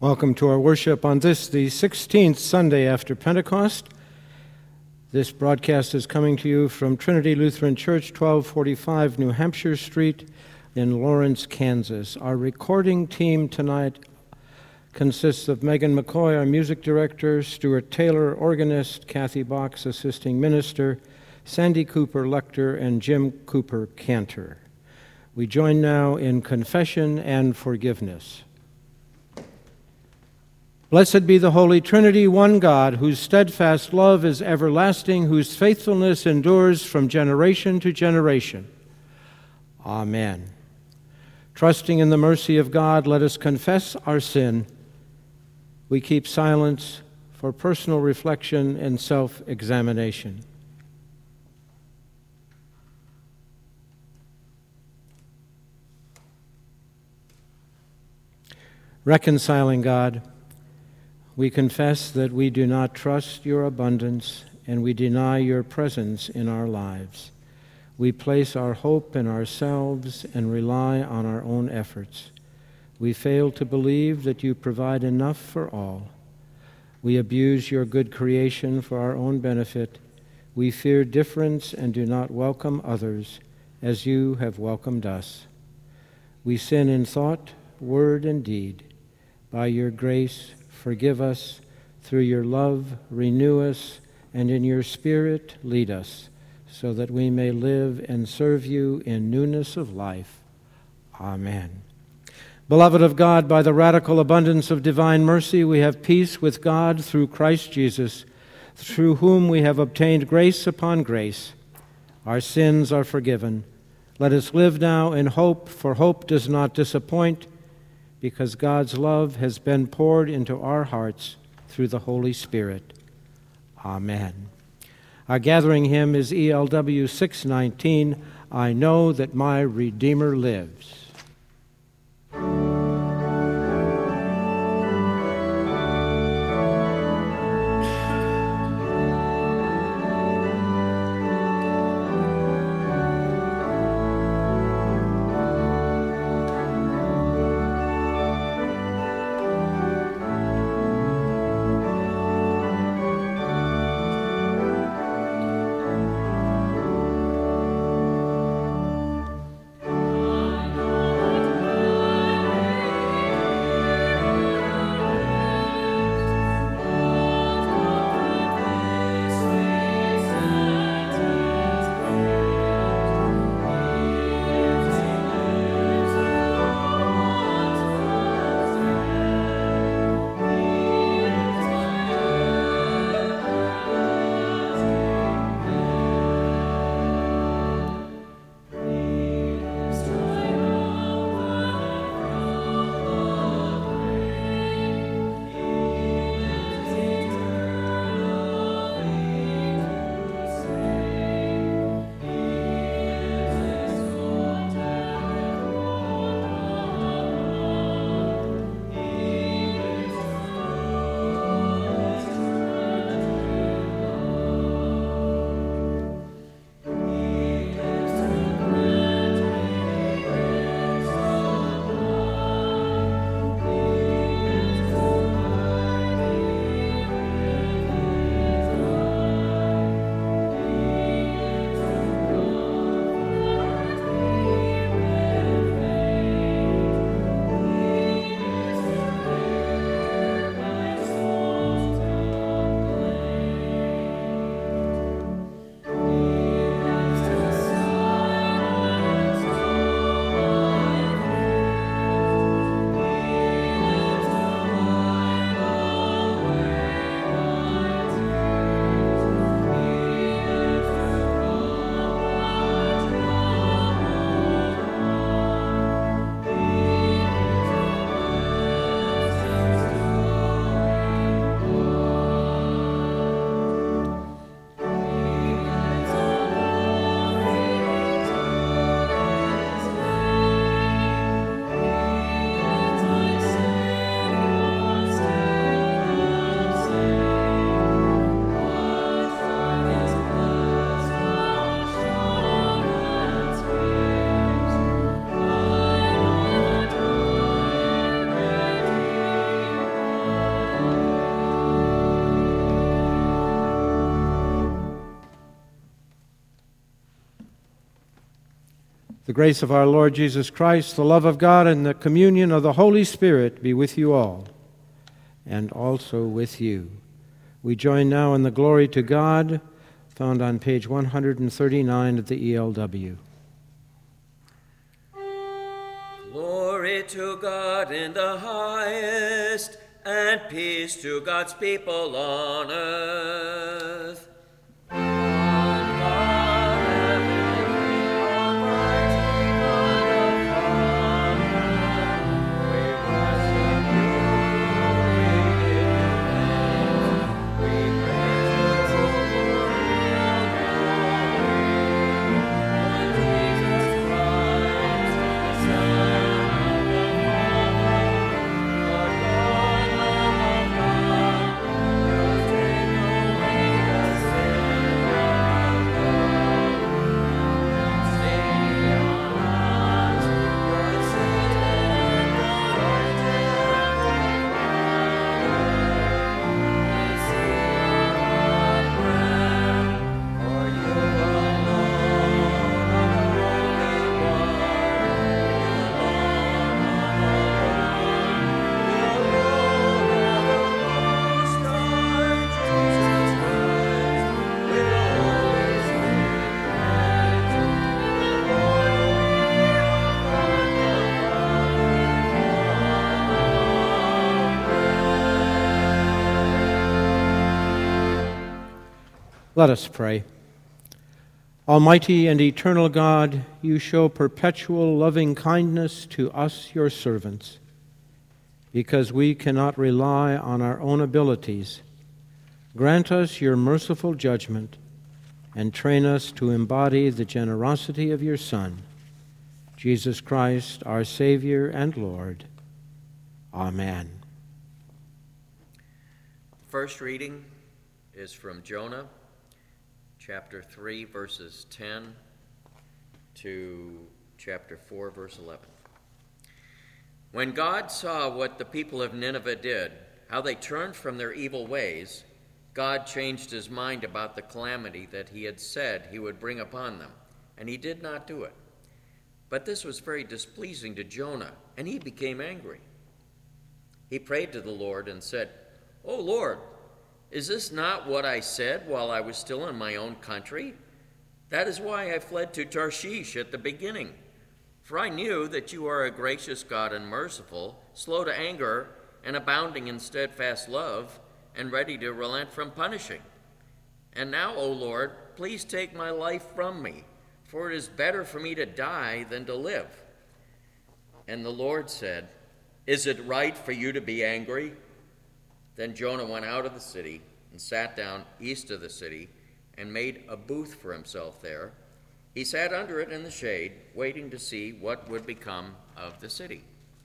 Welcome to our worship on this, the 16th Sunday after Pentecost. This broadcast is coming to you from Trinity Lutheran Church, 1245 New Hampshire Street in Lawrence, Kansas. Our recording team tonight consists of Megan McCoy, our music director, Stuart Taylor, organist, Kathy Box, assisting minister, Sandy Cooper, lector, and Jim Cooper, cantor. We join now in confession and forgiveness. Blessed be the Holy Trinity, one God, whose steadfast love is everlasting, whose faithfulness endures from generation to generation. Amen. Trusting in the mercy of God, let us confess our sin. We keep silence for personal reflection and self-examination. Reconciling God, we confess that we do not trust your abundance and we deny your presence in our lives. We place our hope in ourselves and rely on our own efforts. We fail to believe that you provide enough for all. We abuse your good creation for our own benefit. We fear difference and do not welcome others as you have welcomed us. We sin in thought, word, and deed. By your grace, forgive us. Through your love, renew us, and in your Spirit, lead us, so that we may live and serve you in newness of life. Amen. Beloved of God, by the radical abundance of divine mercy, we have peace with God through Christ Jesus, through whom we have obtained grace upon grace. Our sins are forgiven. Let us live now in hope, for hope does not disappoint, because God's love has been poured into our hearts through the Holy Spirit. Amen. Our gathering hymn is ELW 619, I Know That My Redeemer Lives. I know grace of our Lord Jesus Christ, the love of God, and the communion of the Holy Spirit be with you all, and also with you. We join now in the glory to God, found on page 139 of the ELW. Glory to God in the highest, and peace to God's people on earth. Let us pray. Almighty and eternal God, you show perpetual loving kindness to us, your servants. Because we cannot rely on our own abilities, grant us your merciful judgment and train us to embody the generosity of your Son, Jesus Christ, our Savior and Lord. Amen. First reading is from Jonah, chapter 3, verses 10 to chapter 4, verse 11. When God saw what the people of Nineveh did, how they turned from their evil ways, God changed his mind about the calamity that he had said he would bring upon them, and he did not do it. But this was very displeasing to Jonah, and he became angry. He prayed to the Lord and said, "O Lord, is this not what I said while I was still in my own country? That is why I fled to Tarshish at the beginning. For I knew that you are a gracious God and merciful, slow to anger, and abounding in steadfast love, and ready to relent from punishing. And now, O Lord, please take my life from me, for it is better for me to die than to live." And the Lord said, "Is it right for you to be angry?" Then Jonah went out of the city and sat down east of the city and made a booth for himself there. He sat under it in the shade, waiting to see what would become of the city.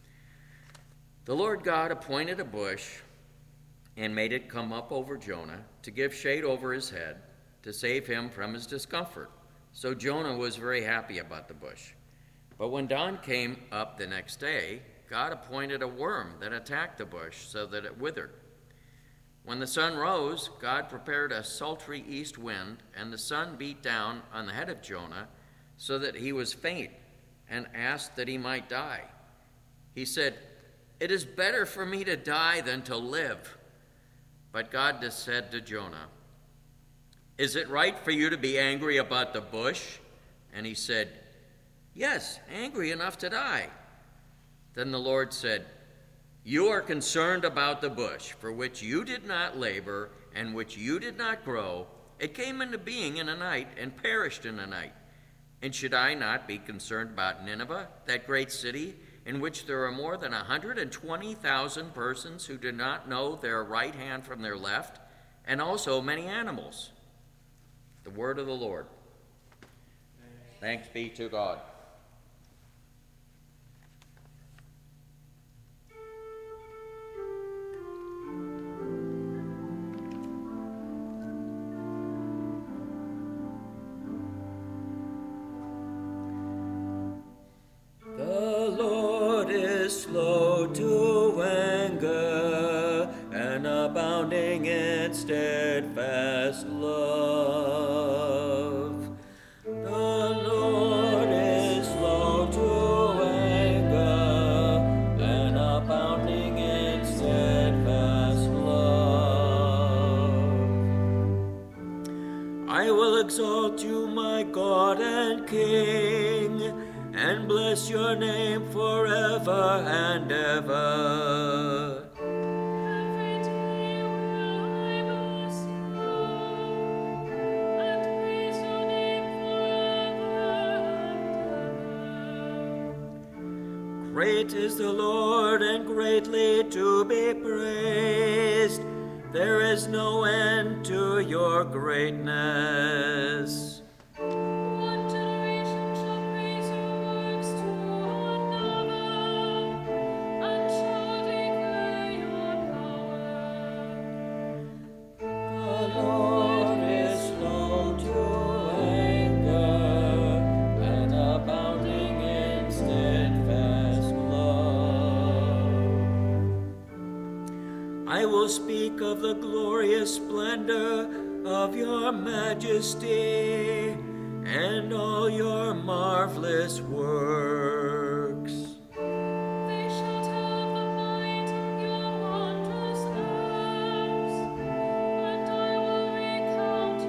The Lord God appointed a bush and made it come up over Jonah to give shade over his head, to save him from his discomfort. So Jonah was very happy about the bush. But when dawn came up the next day, God appointed a worm that attacked the bush so that it withered. When the sun rose, God prepared a sultry east wind, and the sun beat down on the head of Jonah so that he was faint and asked that he might die. He said, "It is better for me to die than to live." But God just said to Jonah, "Is it right for you to be angry about the bush?" And he said, "Yes, angry enough to die." Then the Lord said, "You are concerned about the bush, for which you did not labor and which you did not grow. It came into being in a night and perished in a night. And should I not be concerned about Nineveh, that great city, in which there are more than 120,000 persons who do not know their right hand from their left, and also many animals?" The word of the Lord. Thanks be to God. Slow to anger and abounding in steadfast love. The Lord is slow God and King, and bless your name forever and ever. Every day will I bless you, and praise your name forever and ever. Great is the Lord, and greatly to be praised. There is no end to your greatness. One generation shall praise your works to another, and shall declare your power. The Lord is slow to anger, and abounding in steadfast love. I will speak of the glorious splendor of your majesty and all your marvelous works. They shall tell of the might of your wondrous acts, and I will recount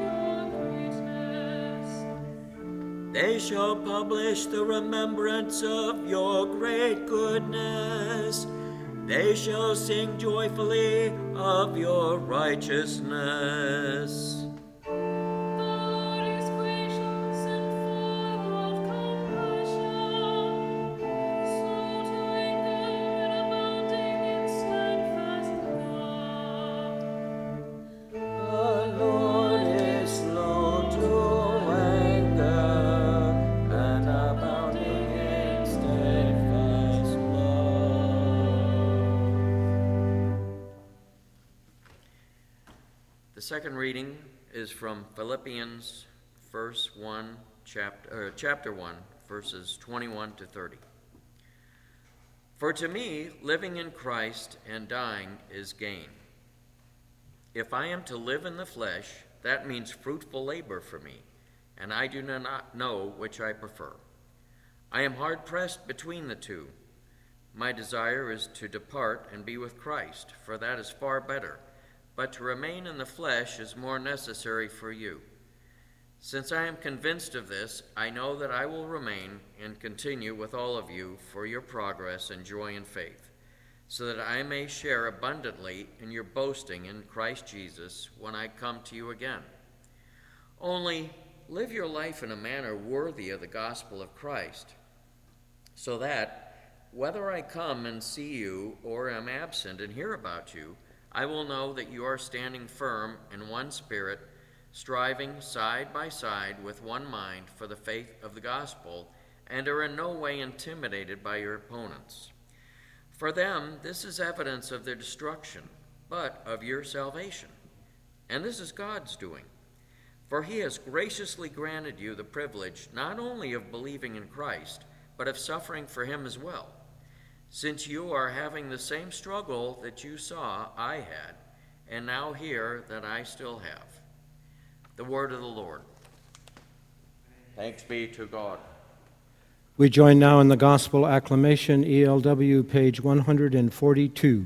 your greatness. They shall publish the remembrance of your great goodness. They shall sing joyfully of your righteousness. The Lord is gracious and full of compassion, slow to anger and abounding in steadfast love. The Lord is slow to anger and abounding in steadfast love. The second reading is from Philippians chapter 1, verses 21 to 30. For to me, living in Christ and dying is gain. If I am to live in the flesh, that means fruitful labor for me, and I do not know which I prefer. I am hard-pressed between the two. My desire is to depart and be with Christ, for that is far better. But to remain in the flesh is more necessary for you. Since I am convinced of this, I know that I will remain and continue with all of you for your progress and joy in faith, so that I may share abundantly in your boasting in Christ Jesus when I come to you again. Only live your life in a manner worthy of the gospel of Christ, so that, whether I come and see you or am absent and hear about you, I will know that you are standing firm in one spirit, striving side by side with one mind for the faith of the gospel, and are in no way intimidated by your opponents. For them, this is evidence of their destruction, but of your salvation. And this is God's doing. For he has graciously granted you the privilege not only of believing in Christ, but of suffering for him as well, since you are having the same struggle that you saw I had, and now hear that I still have. The word of the Lord. Thanks be to God. We join now in the Gospel Acclamation, ELW, page 142.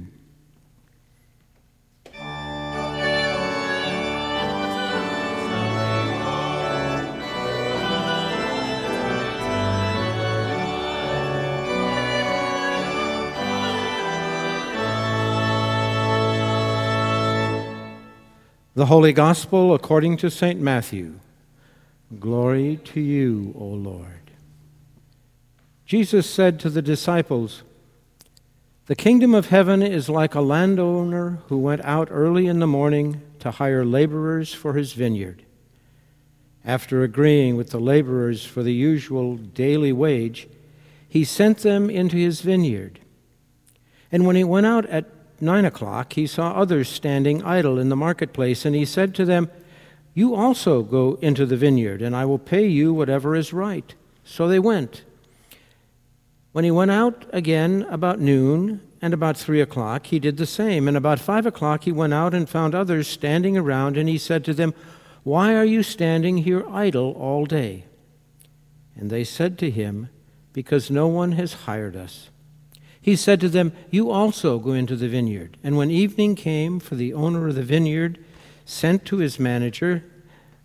The Holy Gospel according to St. Matthew. Glory to you, O Lord. Jesus said to the disciples, "The kingdom of heaven is like a landowner who went out early in the morning to hire laborers for his vineyard. After agreeing with the laborers for the usual daily wage, he sent them into his vineyard. And when he went out at 9 o'clock, he saw others standing idle in the marketplace, and he said to them, 'You also go into the vineyard, and I will pay you whatever is right.' So they went. When he went out again about noon and about 3 o'clock, he did the same. And about 5 o'clock he went out and found others standing around, and he said to them, 'Why are you standing here idle all day?' And they said to him, 'Because no one has hired us.' He said to them, 'You also go into the vineyard.' And when evening came, for the owner of the vineyard sent to his manager,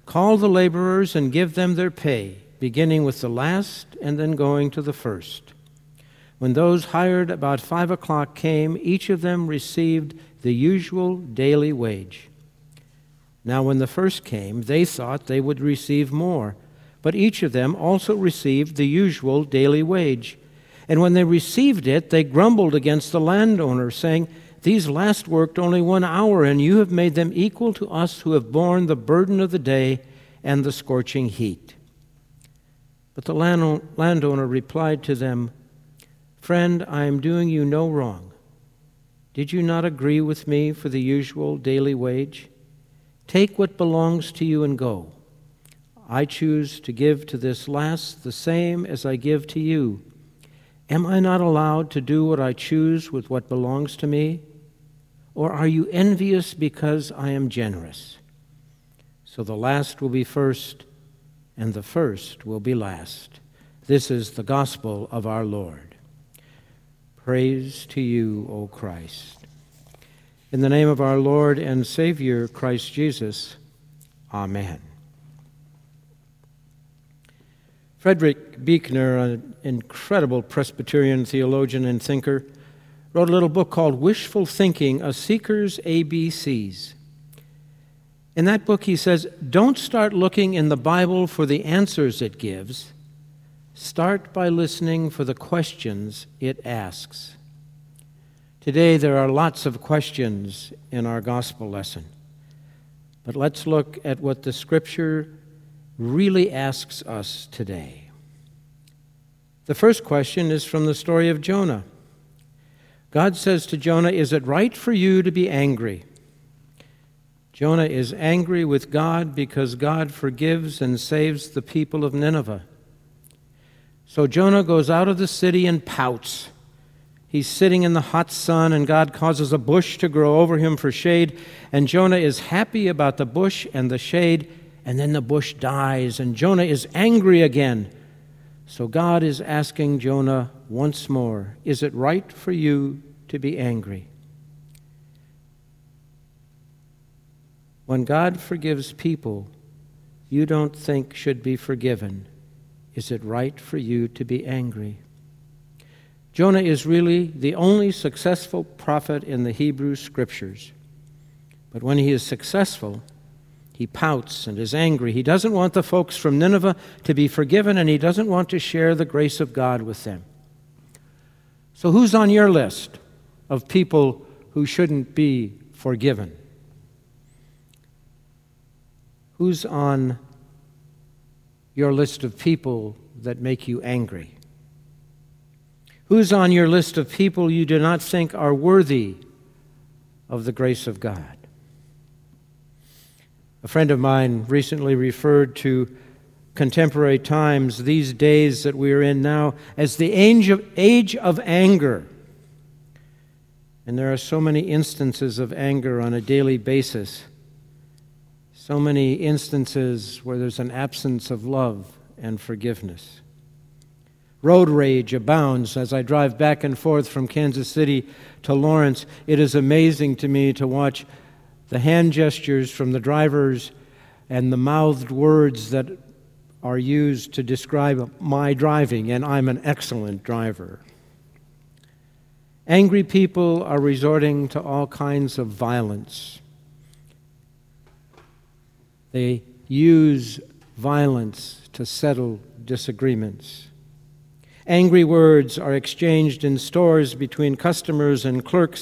Call the laborers and give them their pay, beginning with the last and then going to the first." When those hired about 5 o'clock came, each of them received the usual daily wage. Now when the first came, they thought they would receive more, but each of them also received the usual daily wage. And when they received it, they grumbled against the landowner, saying, "These last worked only 1 hour, and you have made them equal to us who have borne the burden of the day and the scorching heat." But the landowner replied to them, "Friend, I am doing you no wrong. Did you not agree with me for the usual daily wage? Take what belongs to you and go. I choose to give to this last the same as I give to you. Am I not allowed to do what I choose with what belongs to me? Or are you envious because I am generous?" So the last will be first, and the first will be last. This is the gospel of our Lord. Praise to you, O Christ. In the name of our Lord and Savior, Christ Jesus, Amen. Frederick Buechner, an incredible Presbyterian theologian and thinker, wrote a little book called Wishful Thinking, A Seeker's ABCs. In that book he says, don't start looking in the Bible for the answers it gives. Start by listening for the questions it asks. Today there are lots of questions in our gospel lesson. But let's look at what the Scripture really asks us today. The first question is from the story of Jonah. God says to Jonah, "Is it right for you to be angry?" Jonah is angry with God because God forgives and saves the people of Nineveh. So Jonah goes out of the city and pouts. He's sitting in the hot sun, and God causes a bush to grow over him for shade, and Jonah is happy about the bush and the shade, and then the bush dies, and Jonah is angry again. So God is asking Jonah once more, "Is it right for you to be angry?" When God forgives people you don't think should be forgiven, is it right for you to be angry? Jonah is really the only successful prophet in the Hebrew Scriptures. But when he is successful, he pouts and is angry. He doesn't want the folks from Nineveh to be forgiven, and he doesn't want to share the grace of God with them. So who's on your list of people who shouldn't be forgiven? Who's on your list of people that make you angry? Who's on your list of people you do not think are worthy of the grace of God? A friend of mine recently referred to contemporary times, these days that we are in now, as the age of anger. And there are so many instances of anger on a daily basis. So many instances where there's an absence of love and forgiveness. Road rage abounds. As I drive back and forth from Kansas City to Lawrence, it is amazing to me to watch the hand gestures from the drivers and the mouthed words that are used to describe my driving, and I'm an excellent driver. Angry people are resorting to all kinds of violence. They use violence to settle disagreements. Angry words are exchanged in stores between customers and clerks,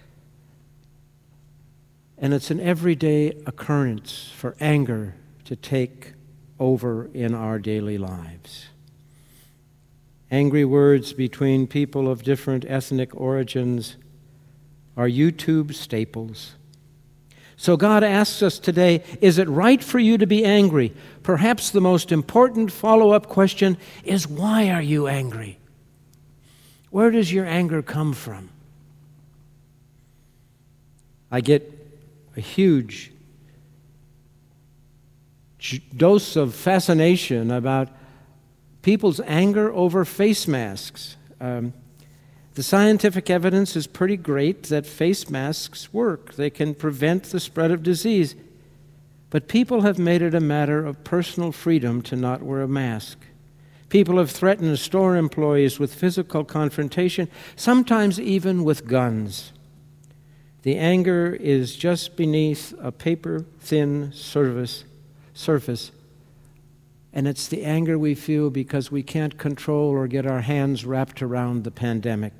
and it's an everyday occurrence for anger to take over in our daily lives. Angry words between people of different ethnic origins are YouTube staples. So God asks us today, is it right for you to be angry? Perhaps the most important follow-up question is, why are you angry? Where does your anger come from? I get a huge dose of fascination about people's anger over face masks. The scientific evidence is pretty great that face masks work. They can prevent the spread of disease. But people have made it a matter of personal freedom to not wear a mask. People have threatened store employees with physical confrontation, sometimes even with guns. The anger is just beneath a paper-thin surface, and it's the anger we feel because we can't control or get our hands wrapped around the pandemic.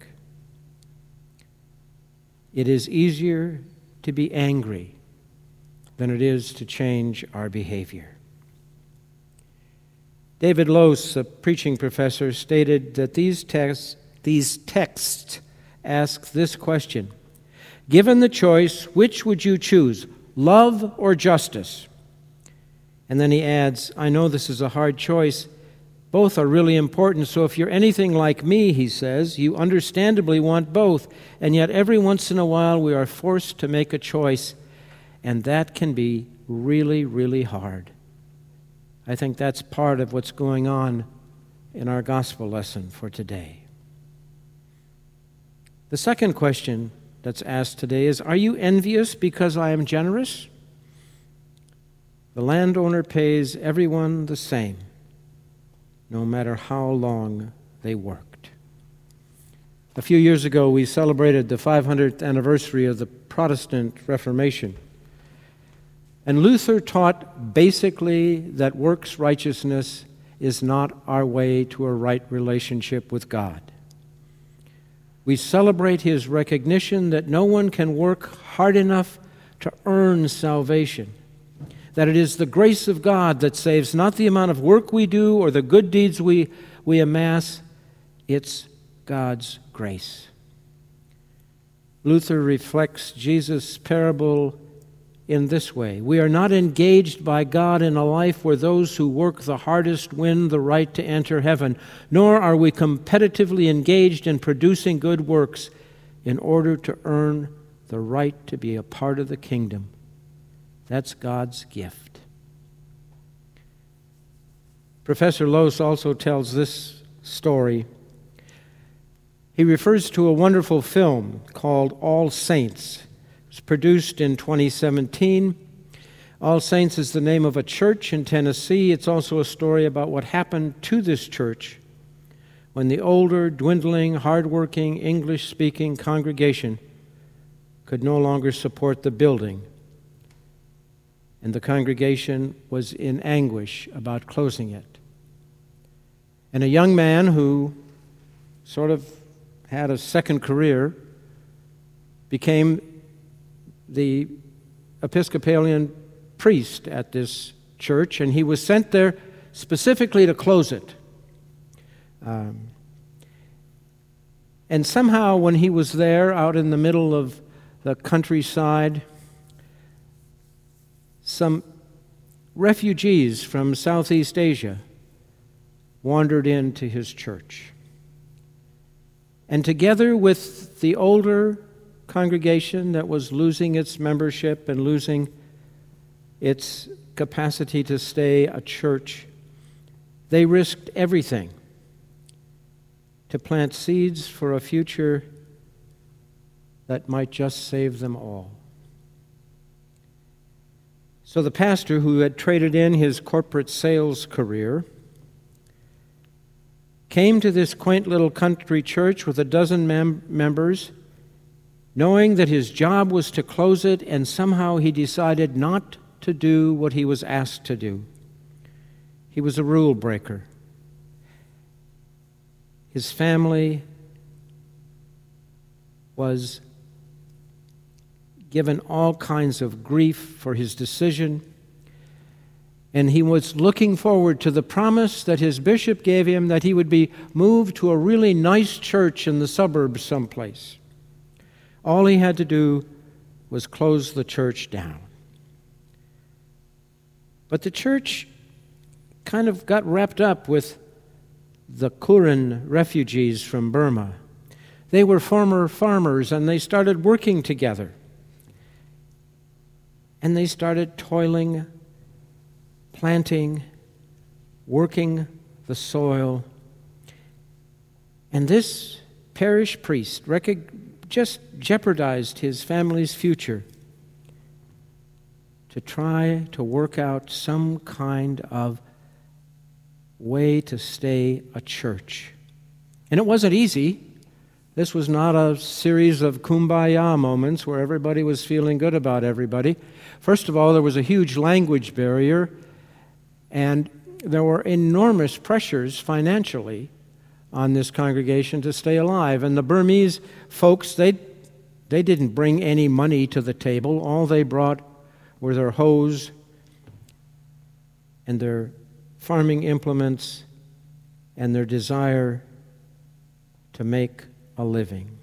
It is easier to be angry than it is to change our behavior. David Lose, a preaching professor, stated that these texts ask this question: given the choice, which would you choose, love or justice? And then he adds, I know this is a hard choice. Both are really important, so if you're anything like me, he says, you understandably want both, and yet every once in a while we are forced to make a choice, and that can be really, really hard. I think that's part of what's going on in our gospel lesson for today. The second question that's asked today is, are you envious because I am generous? The landowner pays everyone the same, no matter how long they worked. A few years ago, we celebrated the 500th anniversary of the Protestant Reformation. And Luther taught basically that works righteousness is not our way to a right relationship with God. We celebrate his recognition that no one can work hard enough to earn salvation, that it is the grace of God that saves, not the amount of work we do or the good deeds we amass. It's God's grace. Luther reflects Jesus' parable in this way: we are not engaged by God in a life where those who work the hardest win the right to enter heaven, nor are we competitively engaged in producing good works in order to earn the right to be a part of the kingdom. That's God's gift. Professor Lose also tells this story. He refers to a wonderful film called All Saints. It was produced in 2017. All Saints is the name of a church in Tennessee. It's also a story about what happened to this church when the older, dwindling, hardworking, English-speaking congregation could no longer support the building, and the congregation was in anguish about closing it. And a young man who sort of had a second career became the Episcopalian priest at this church, and he was sent there specifically to close it. And somehow when he was there out in the middle of the countryside, some refugees from Southeast Asia wandered into his church. And together with the older congregation that was losing its membership and losing its capacity to stay a church, they risked everything to plant seeds for a future that might just save them all. So the pastor, who had traded in his corporate sales career, came to this quaint little country church with a dozen members, knowing that his job was to close it, and somehow he decided not to do what he was asked to do. He was a rule breaker. His family was given all kinds of grief for his decision, and he was looking forward to the promise that his bishop gave him that he would be moved to a really nice church in the suburbs someplace. All he had to do was close the church down. But the church kind of got wrapped up with the Karen refugees from Burma. They were former farmers, and they started working together. And they started toiling, planting, working the soil. And this parish priest just jeopardized his family's future to try to work out some kind of way to stay a church. And it wasn't easy. This was not a series of kumbaya moments where everybody was feeling good about everybody. First of all, there was a huge language barrier, and there were enormous pressures financially on this congregation to stay alive. And the Burmese folks, they didn't bring any money to the table. All they brought were their hoes and their farming implements and their desire to make a living.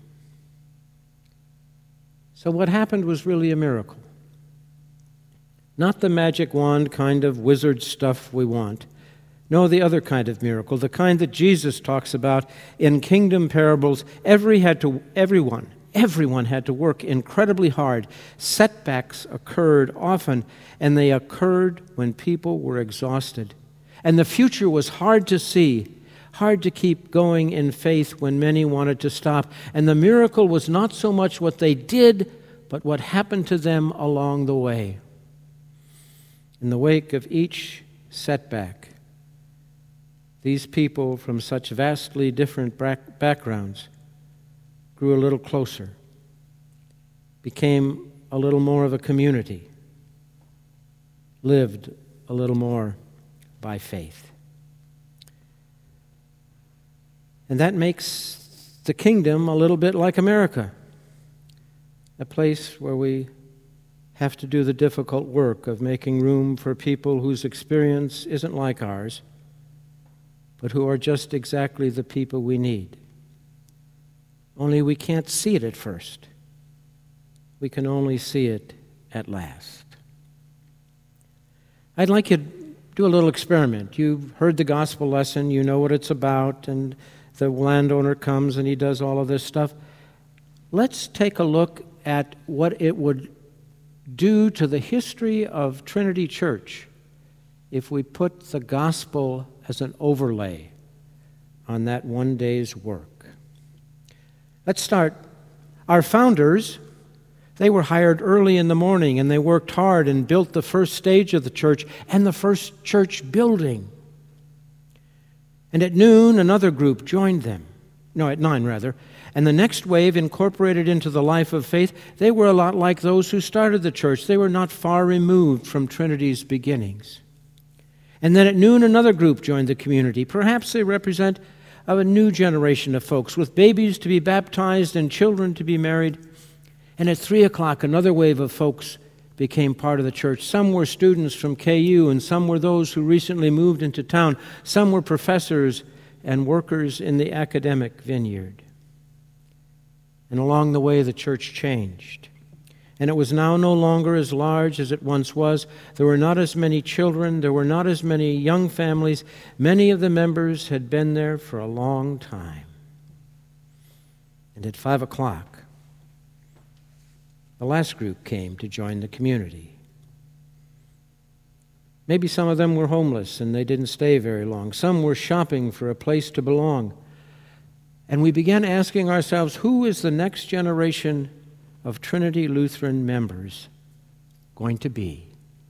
So what happened was really a miracle. Not the magic wand kind of wizard stuff we want. No, the other kind of miracle, the kind that Jesus talks about in kingdom parables. Everyone had to work incredibly hard. Setbacks occurred often, and they occurred when people were exhausted. And the future was hard to see, hard to keep going in faith when many wanted to stop. And the miracle was not so much what they did, but what happened to them along the way. In the wake of each setback, these people from such vastly different backgrounds grew a little closer, became a little more of a community, lived a little more by faith. And that makes the kingdom a little bit like America, a place where we have to do the difficult work of making room for people whose experience isn't like ours, but who are just exactly the people we need. Only we can't see it at first. We can only see it at last. I'd like you to do a little experiment. You've heard the gospel lesson, you know what it's about, and the landowner comes and he does all of this stuff. Let's take a look at what it would do to the history of Trinity Church if we put the gospel as an overlay on that one day's work. Let's start. Our founders, they were hired early in the morning, and they worked hard and built the first stage of the church and the first church building. And at noon, another group joined them. No, at 9 rather. And the next wave incorporated into the life of faith. They were a lot like those who started the church. They were not far removed from Trinity's beginnings. And then at noon, another group joined the community. Perhaps they represent a new generation of folks with babies to be baptized and children to be married. And at 3 o'clock, another wave of folks became part of the church. Some were students from KU, and some were those who recently moved into town. Some were professors and workers in the academic vineyard. And along the way, the church changed. And it was now no longer as large as it once was. There were not as many children. There were not as many young families. Many of the members had been there for a long time. And at 5 o'clock, the last group came to join the community. Maybe some of them were homeless and they didn't stay very long. Some were shopping for a place to belong. And we began asking ourselves, who is the next generation of Trinity Lutheran members going to be?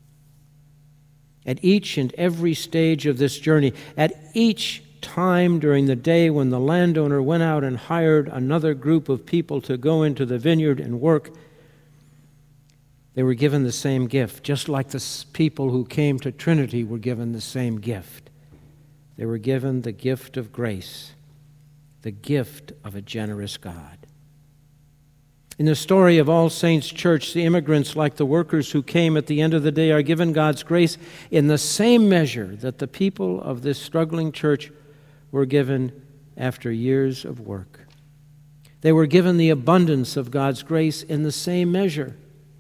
At each and every stage of this journey, at each time during the day when the landowner went out and hired another group of people to go into the vineyard and work, they were given the same gift, just like the people who came to Trinity were given the same gift. They were given the gift of grace, the gift of a generous God. In the story of All Saints Church, the immigrants, like the workers who came at the end of the day, are given God's grace in the same measure that the people of this struggling church were given after years of work. They were given the abundance of God's grace in the same measure.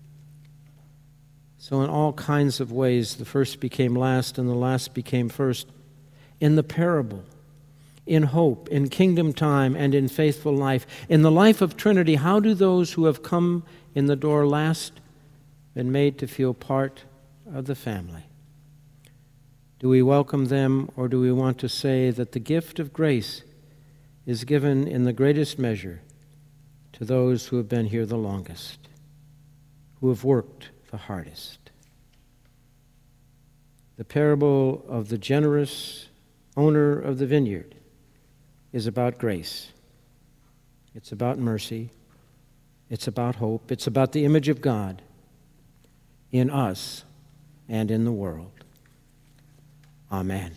So in all kinds of ways, the first became last and the last became first. In the parable, in hope, in kingdom time, and in faithful life. In the life of Trinity, how do those who have come in the door last been made to feel part of the family? Do we welcome them, or do we want to say that the gift of grace is given in the greatest measure to those who have been here the longest, who have worked the hardest? The parable of the generous owner of the vineyard is about grace. It's about mercy. It's about hope. It's about the image of God in us and in the world. Amen.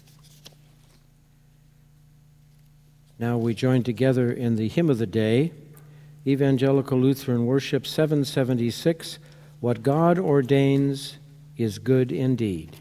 Now we join together in the hymn of the day, Evangelical Lutheran Worship 776, What God Ordains is Good Indeed.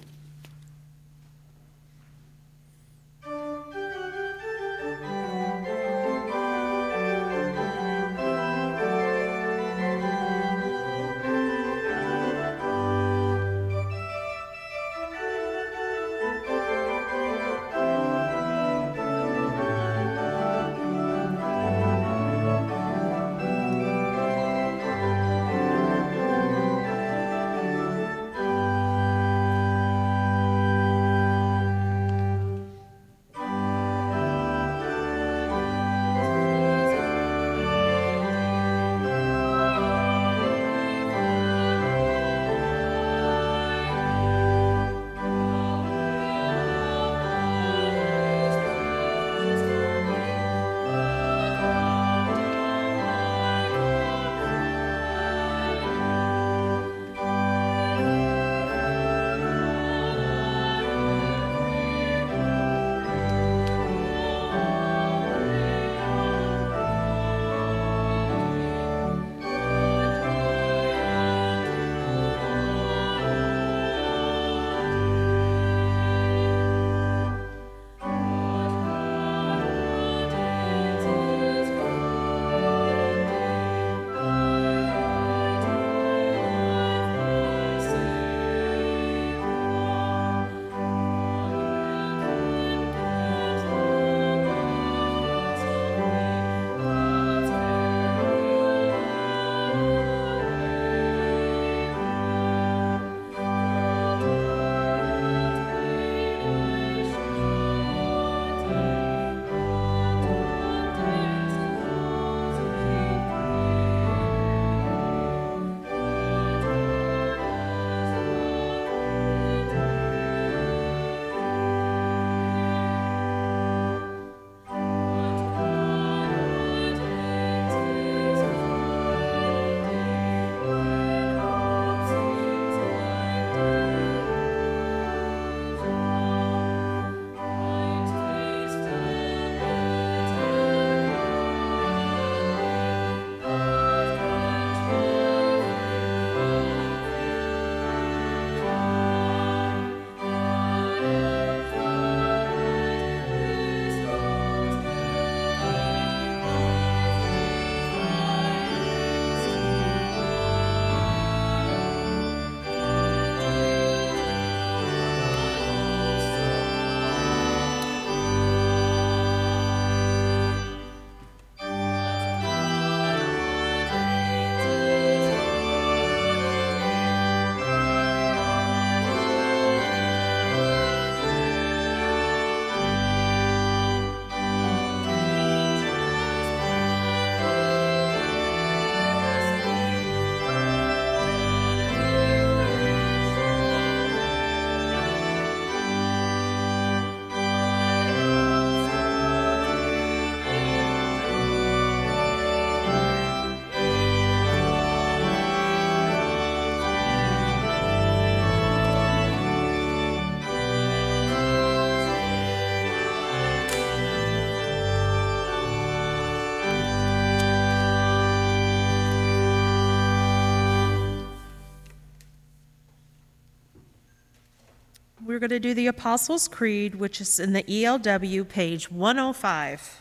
We're going to do the Apostles' Creed, which is in the ELW, page 105.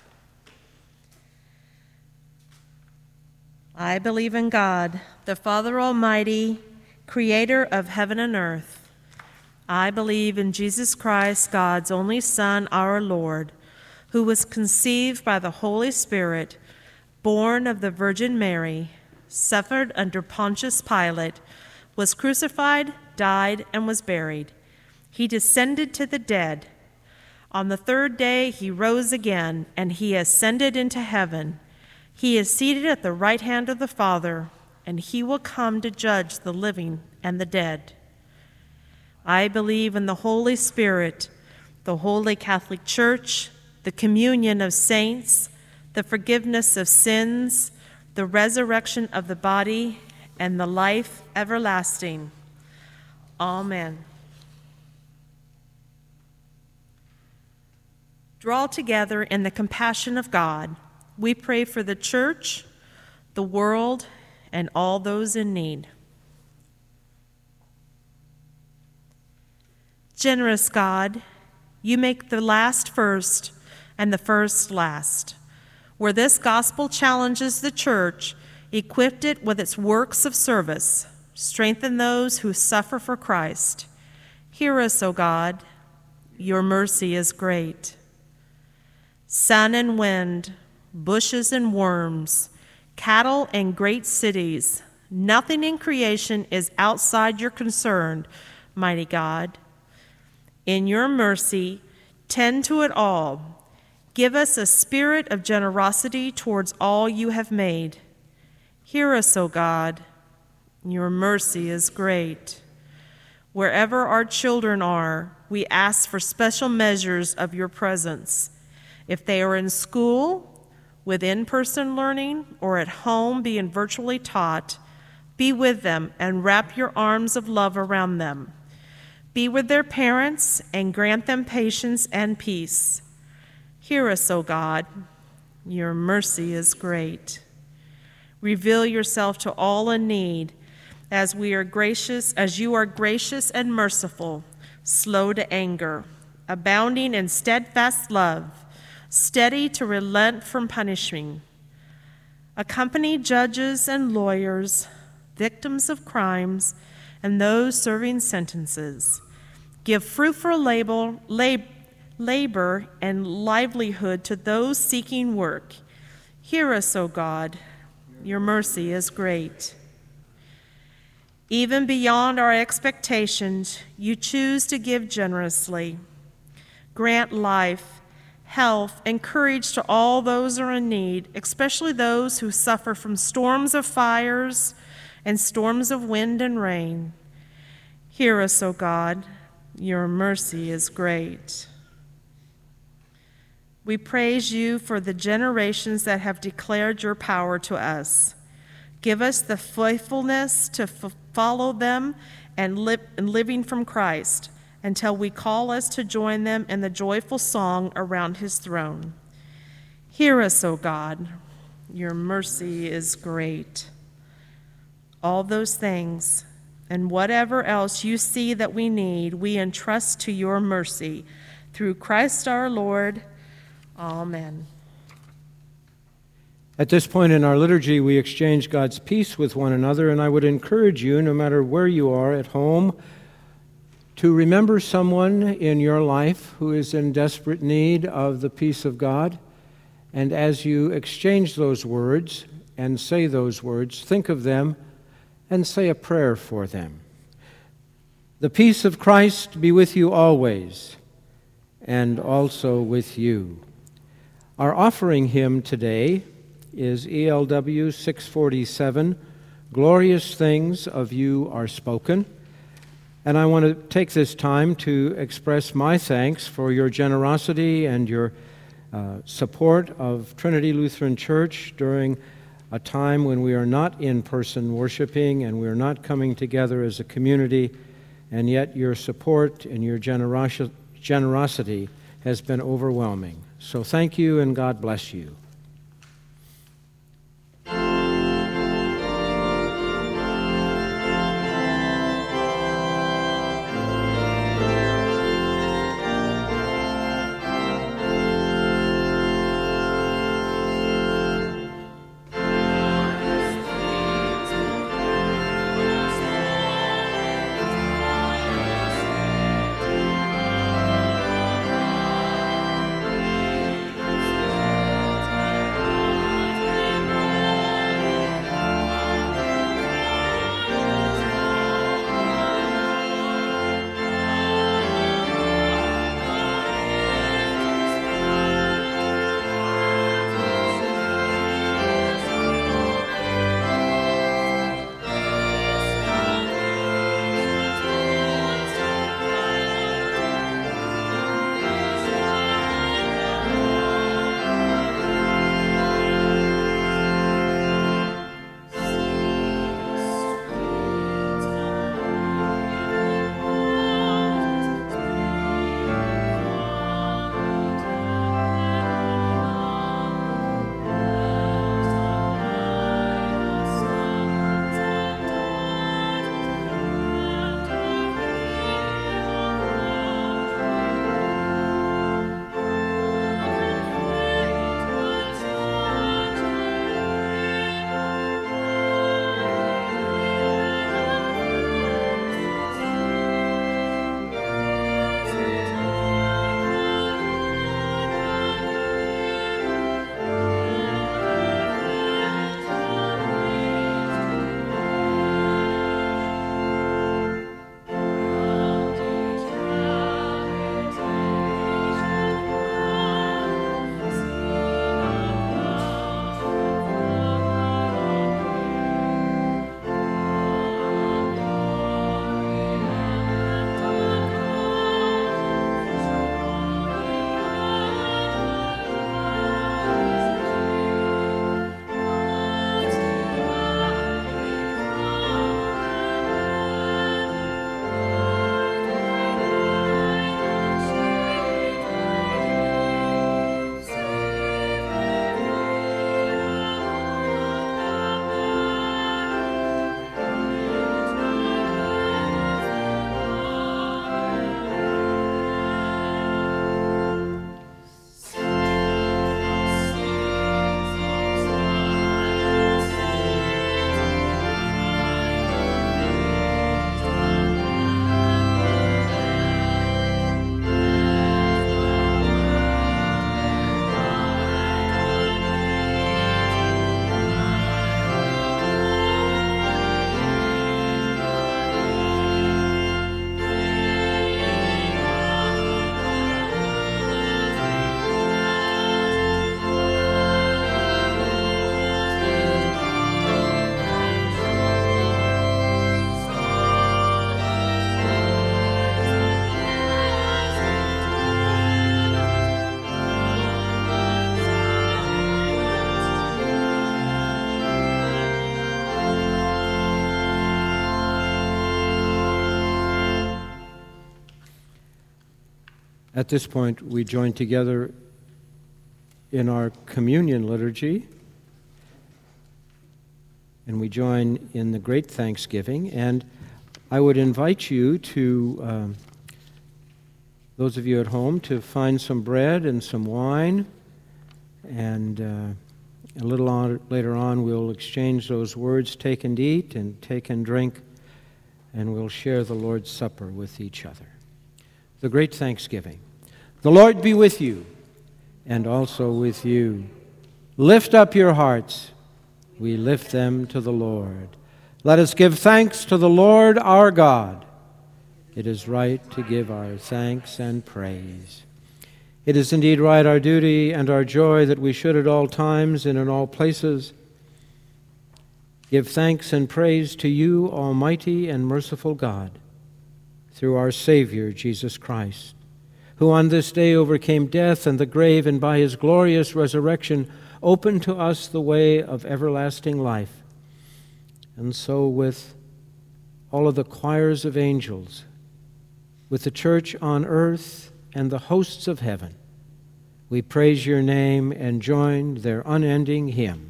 I believe in God, the Father Almighty, creator of heaven and earth. I believe in Jesus Christ, God's only Son, our Lord, who was conceived by the Holy Spirit, born of the Virgin Mary, suffered under Pontius Pilate, was crucified, died, and was buried. He descended to the dead. On the third day he rose again, and he ascended into heaven. He is seated at the right hand of the Father, and he will come to judge the living and the dead. I believe in the Holy Spirit, the Holy Catholic Church, the communion of saints, the forgiveness of sins, the resurrection of the body, and the life everlasting. Amen. Draw together in the compassion of God. We pray for the church, the world, and all those in need. Generous God, you make the last first and the first last. Where this gospel challenges the church, equip it with its works of service. Strengthen those who suffer for Christ. Hear us, O God. Your mercy is great. Sun and wind, bushes and worms, cattle and great cities, nothing in creation is outside your concern, mighty God. In your mercy, tend to it all. Give us a spirit of generosity towards all you have made. Hear us, O God. Your mercy is great. Wherever our children are, we ask for special measures of your presence. If they are in school, with in-person learning, or at home being virtually taught, be with them and wrap your arms of love around them. Be with their parents and grant them patience and peace. Hear us, O God. Your mercy is great. Reveal yourself to all in need as you are gracious and merciful, slow to anger, abounding in steadfast love, steady to relent from punishing. Accompany judges and lawyers, victims of crimes, and those serving sentences. Give fruitful labor and livelihood to those seeking work. Hear us, O God. Your mercy is great. Even beyond our expectations, you choose to give generously. Grant life, health, and courage to all those who are in need, especially those who suffer from storms of fires and storms of wind and rain. Hear us, O God. Your mercy is great. We praise you for the generations that have declared your power to us. Give us the faithfulness to follow them and living from Christ until we call us to join them in the joyful song around his throne. Hear us, O God. Your mercy is great. All those things and whatever else you see that we need, we entrust to your mercy. Through Christ our Lord. Amen. At this point in our liturgy, we exchange God's peace with one another, and I would encourage you, no matter where you are at home, to remember someone in your life who is in desperate need of the peace of God. And as you exchange those words and say those words, think of them and say a prayer for them. The peace of Christ be with you always, and also with you. Our offering hymn today is ELW 647, Glorious Things of You Are Spoken. And I want to take this time to express my thanks for your generosity and your support of Trinity Lutheran Church during a time when we are not in person worshiping and we are not coming together as a community, and yet your support and your generosity has been overwhelming. So thank you, and God bless you. At this point, we join together in our communion liturgy, and we join in the great thanksgiving. And I would invite you to, those of you at home, to find some bread and some wine, and a little later on we'll exchange those words, take and eat and take and drink, and we'll share the Lord's Supper with each other. The great thanksgiving. The Lord be with you, and also with you. Lift up your hearts. We lift them to the Lord. Let us give thanks to the Lord our God. It is right to give our thanks and praise. It is indeed right, our duty and our joy, that we should at all times and in all places give thanks and praise to you, Almighty and merciful God, through our Savior, Jesus Christ, who on this day overcame death and the grave, and by his glorious resurrection opened to us the way of everlasting life. And so with all of the choirs of angels, with the church on earth and the hosts of heaven, we praise your name and join their unending hymn.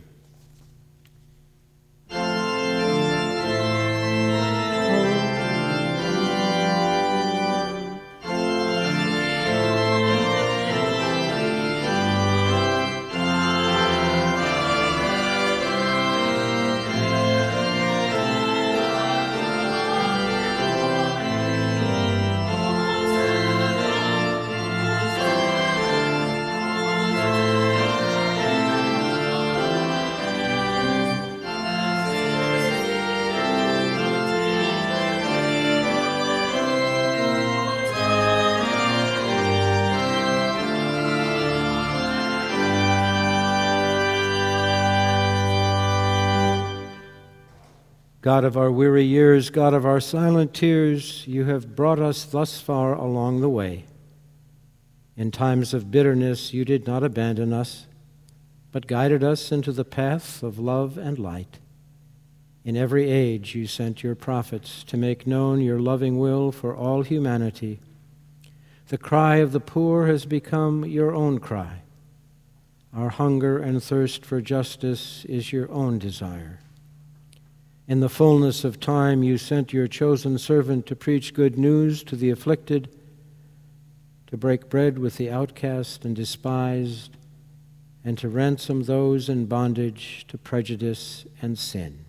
God of our weary years, God of our silent tears, you have brought us thus far along the way. In times of bitterness, you did not abandon us, but guided us into the path of love and light. In every age, you sent your prophets to make known your loving will for all humanity. The cry of the poor has become your own cry. Our hunger and thirst for justice is your own desire. In the fullness of time, you sent your chosen servant to preach good news to the afflicted, to break bread with the outcast and despised, and to ransom those in bondage to prejudice and sin.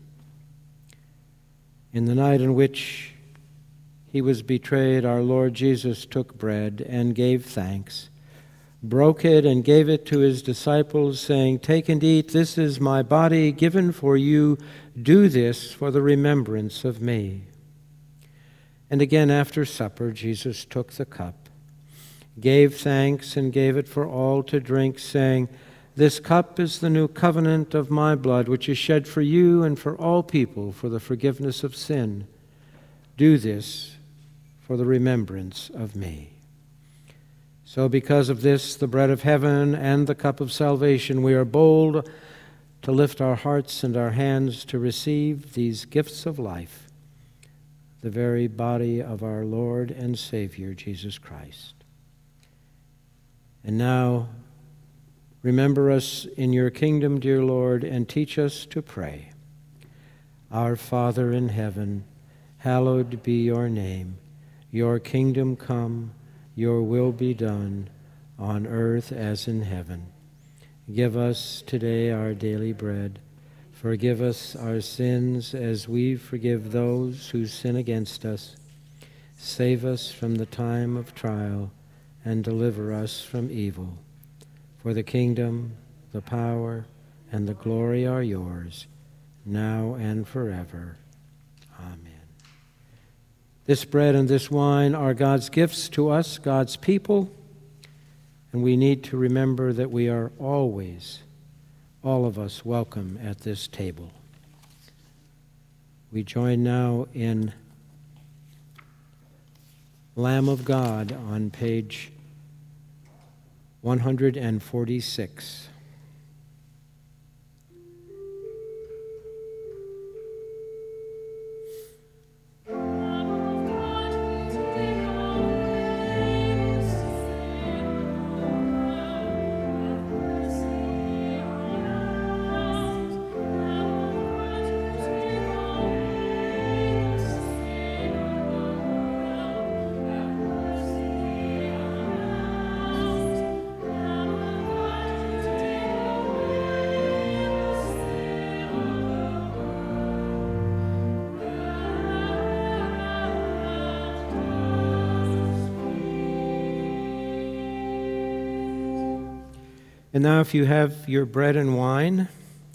In the night in which he was betrayed, our Lord Jesus took bread and gave thanks, broke it and gave it to his disciples, saying, "Take and eat, this is my body given for you. Do this for the remembrance of me." And again after supper, Jesus took the cup, gave thanks, and gave it for all to drink, saying, "This cup is the new covenant of my blood, which is shed for you and for all people for the forgiveness of sin. Do this for the remembrance of me." So because of this, the bread of heaven and the cup of salvation, we are bold to lift our hearts and our hands to receive these gifts of life, the very body of our Lord and Savior, Jesus Christ. And now, remember us in your kingdom, dear Lord, and teach us to pray. Our Father in heaven, hallowed be your name. Your kingdom come, your will be done, on earth as in heaven. Give us today our daily bread. Forgive us our sins as we forgive those who sin against us. Save us from the time of trial and deliver us from evil. For the kingdom, the power, and the glory are yours, now and forever. Amen. This bread and this wine are God's gifts to us, God's people, and we need to remember that we are always, all of us, welcome at this table. We join now in Lamb of God on page 146. Lamb of God, take our place. And now if you have your bread and wine,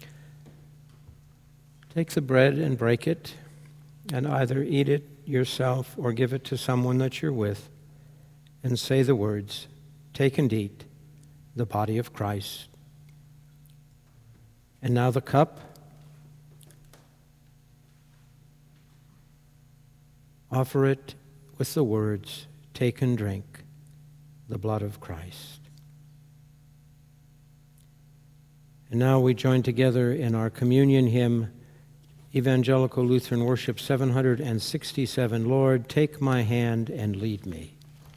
take the bread and break it, and either eat it yourself or give it to someone that you're with, and say the words, "Take and eat, the body of Christ." And now the cup. Offer it with the words, "Take and drink, the blood of Christ." And now we join together in our communion hymn, Evangelical Lutheran Worship 767, "Lord, take my hand and lead me."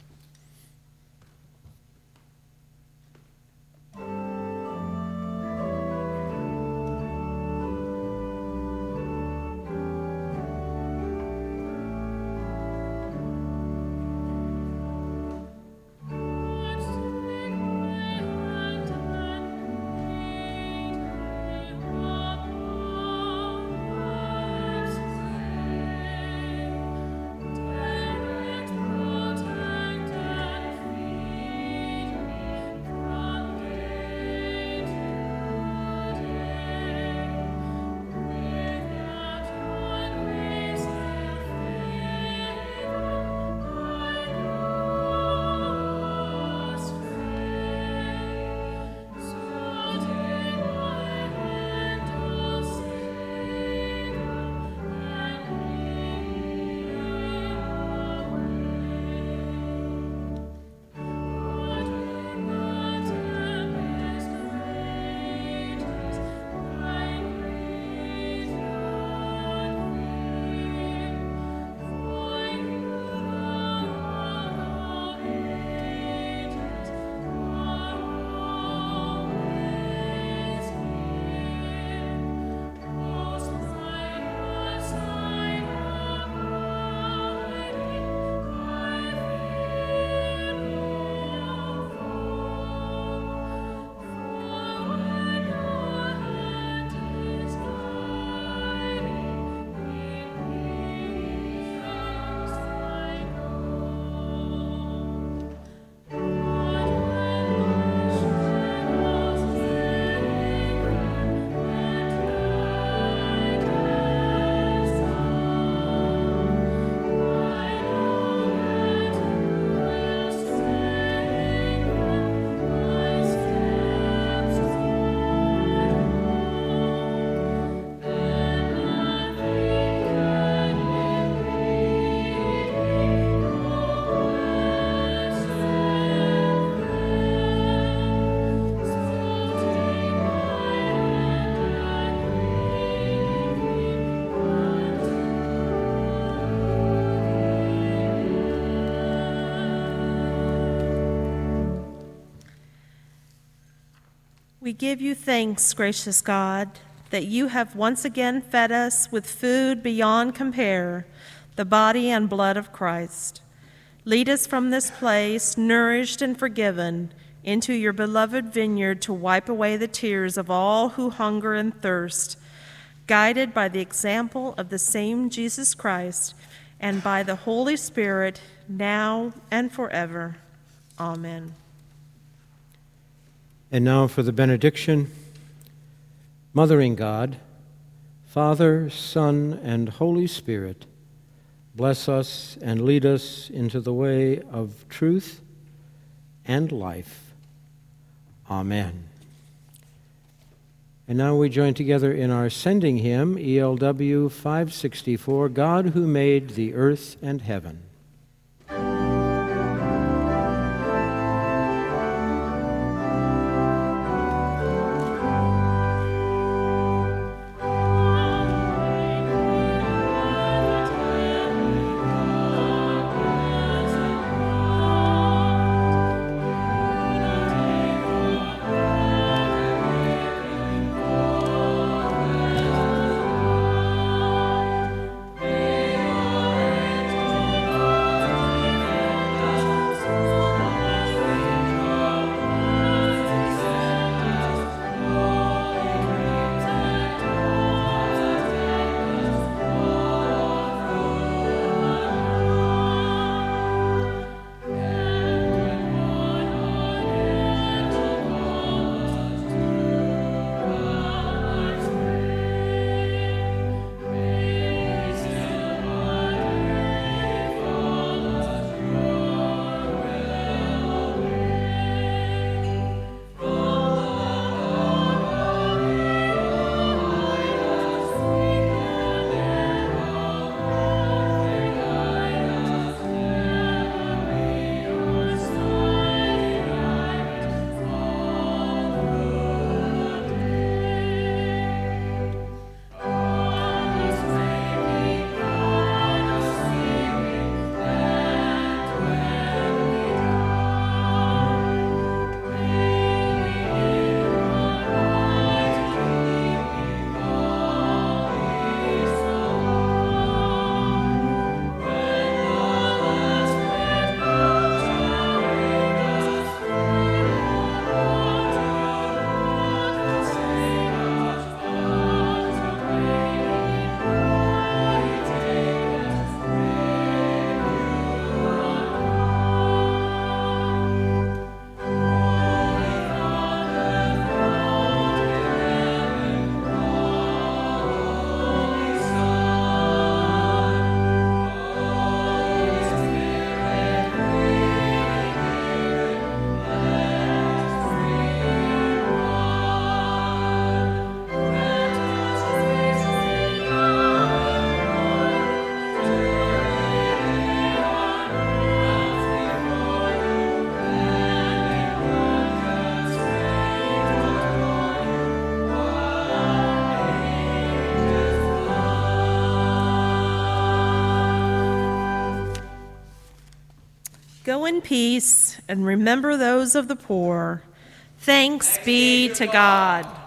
We give you thanks, gracious God, that you have once again fed us with food beyond compare, the body and blood of Christ. Lead us from this place, nourished and forgiven, into your beloved vineyard to wipe away the tears of all who hunger and thirst, guided by the example of the same Jesus Christ and by the Holy Spirit, now and forever. Amen. And now for the benediction. Mothering God, Father, Son, and Holy Spirit, bless us and lead us into the way of truth and life. Amen. And now we join together in our sending hymn, ELW 564, God Who Made the Earth and Heaven. Amen. Go in peace and remember those of the poor. Thanks be to God.